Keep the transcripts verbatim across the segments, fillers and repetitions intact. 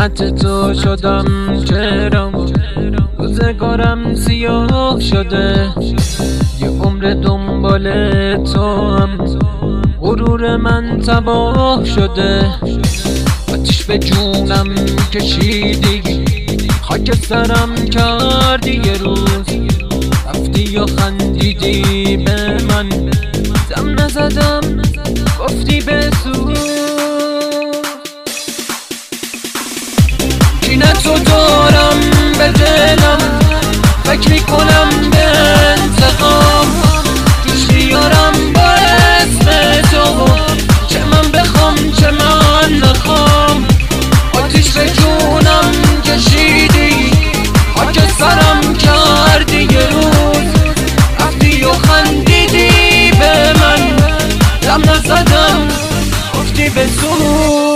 قسمت تو شدم چرا روزگارم سیاه شده، یه عمر دنبال تو هم غرور من تباه شده. آتیش به جونم کشیدی، خاک سرم کردی، یه روز رفتی یا خندیدی به من، دم نزدم گفتی بسوز. کینه تو دارم به دلم، فکر میکنم به انتقام، توش بیارم با اسم تو، چه من بخوام چه من نخوام. آتیش به جونم کشیدی، خاک سرم کردی، یه روز رفتی و خندیدی به من، دم نزدم گفتی بسوز.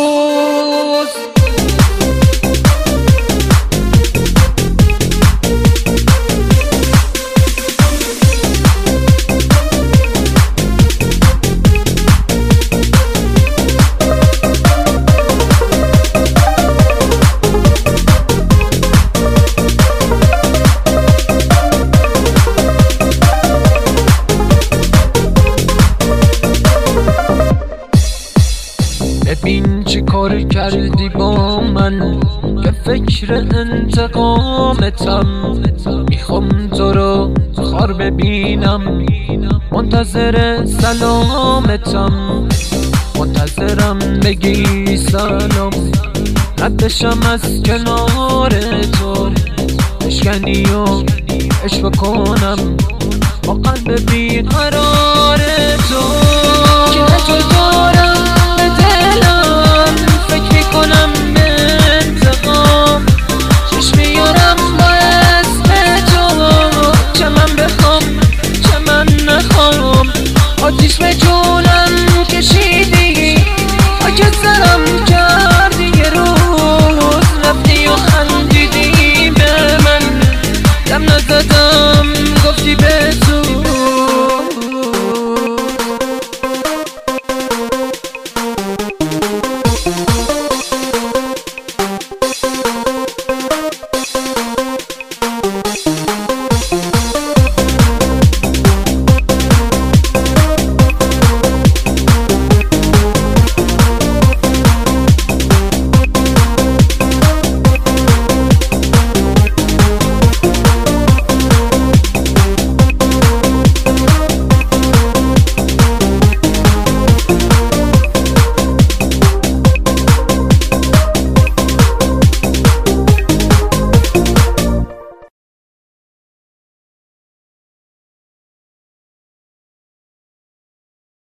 ببین چی کار کردی با من، که فکر انتقامتم. میخوام تو رو خار ببینم، منتظر سلامتم، منتظرم بگی سلام، ردشم از کنار تو، بشکنی و عشق بکنم با قلب بیقرار تو. که تو دارم به دلم، فکر میکنم به انتقام، چشم میارم با اسم تو، چه من بخوام چه من نخوام. آتیش به جونم